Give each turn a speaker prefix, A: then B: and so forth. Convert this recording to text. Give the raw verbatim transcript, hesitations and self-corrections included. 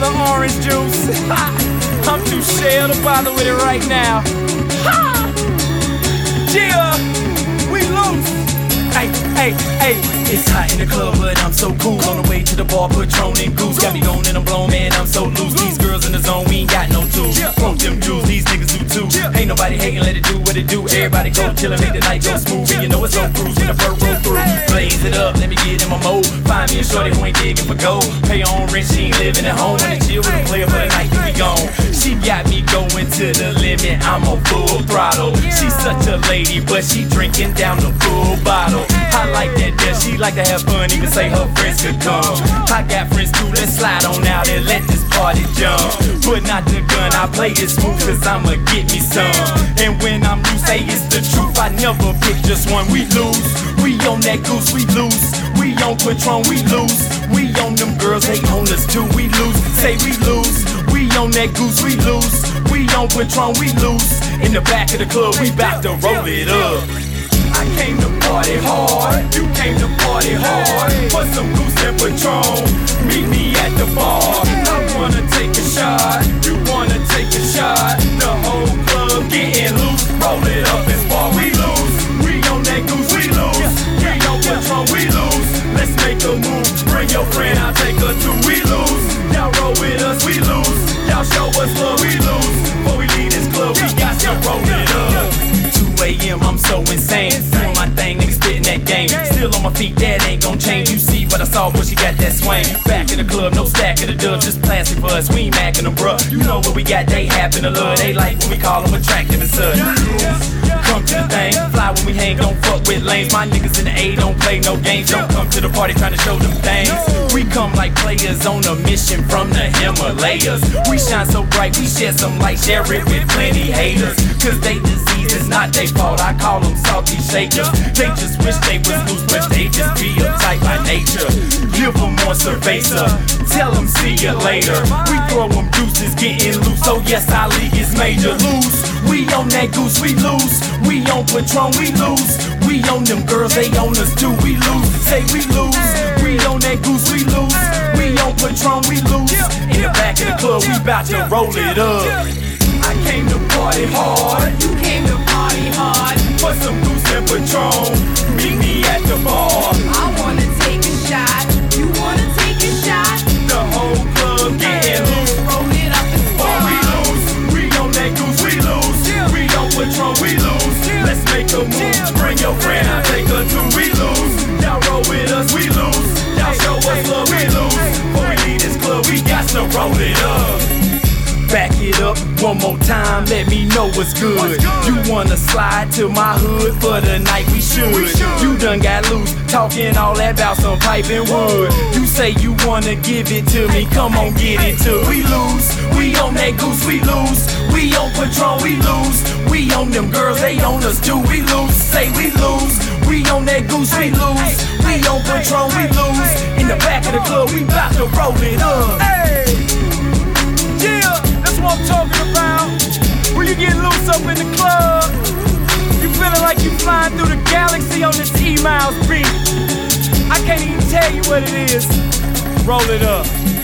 A: the orange juice. I'm too shell to bother with it right now. Ha! Yeah, we loose. Hey, hey, hey. It's hot in the club, but I'm so cool. On the way to the bar, Patron and Goose. Got me going and I'm blown, man, I'm so loose. These girls in the zone, we ain't got no tools. Funk them jewels, these niggas do too. Ain't nobody hating, let it do what it do. Everybody go chillin', make the night go smooth. And you know it's so cruise when the bird roll through. Blaze it up, let me get in my mode. Find me a shorty who ain't digging for gold. Pay her own rent, she ain't living at home. Wanna chill with a player for the night, then we gone. She got me going to the limit, I'm on full throttle. She's such a lady, but she drinking down the full bottle. I like that, yeah, she like to have fun, even say her friends could come. I got friends too, let's slide on out and let this party jump. But not the gun, I play it smooth cause I'ma get me some. And when I'm loose, hey, it's the truth, I never pick just one. We lose, we on that goose, we lose. We on Patron, we lose. We on them girls, they on us too, we lose. Say we lose, we on that goose, we lose. We on Patron, we lose. In the back of the club, we bout to roll it up. I came to party hard, you came to party hard. For some goose and Patron, meet me at the bar. I wanna take a shot, you wanna take a shot. The whole club getting loose, roll it up and spar. We lose, we on that goose, we lose. We on Patron, we lose. Let's make a move, bring your friend, I'll take her too. We lose, y'all roll with us, we lose. Y'all show us love, we lose. Before we leave this club, we got to roll it up. two A M, I'm so insane. Doing my thing, niggas spitting that game. Still on my feet, that ain't gon' change. You see what I saw, but she got that swing. Back in the club, no stack of the dub, just plastic for us. We ain't macking them, bruh. You know what we got, they happen to love. They like when we call them attractive and such. Come to the thing, fly when we hang, don't fuck with lanes. My niggas in the A don't play no games. Don't come to the party trying to show them things. We come like players on a mission from the Himalayas. We shine so bright, we shed some light, share it with plenty haters. Cause they disease is not their fault, I call them salty shakers. They just wish they was loose, but they just be uptight by nature. Give them more cerveza, tell them see you later. We throw them deuces, getting loose, so yes, our league is major. Lose, we on that goose, we lose. We on Patron, we lose. We on them girls, they on us too, we lose. Say we lose, we on that goose, we lose. We on Patron, we lose. In the back of the club, we bout to roll it up. I came to party hard, you came to party hard. For some goose and Patron, meet me at the bar.
B: I wanna take a shot, you wanna take a shot.
A: The whole club getting loose,
B: roll it up and spar.
A: We lose, we on that goose, we lose. We on Patron, we lose. Let's make a move, bring your friend, I'll take her too. We lose, y'all roll with us, we lose. Y'all show us love, we lose. Before we leave this club, we got to roll it up. Back it up one more time, let me know what's good. What's good? You wanna slide to my hood for the night, we should. we should. You done got loose, talking all that about some pipe and wood. You say you wanna give it to me, come on get it too. We lose, we on that goose, we lose. We on Patron, we lose. We on them girls, they on us too, we lose. Say we lose, we on that goose, we lose. We on Patron, we lose. In the back of the club, we bout to roll it up. Hey, yeah. That's what I'm talking about. When you get loose up in the club, you feeling like you flying through the galaxy on this E-Miles beat. I can't even tell you what it is. Roll it up.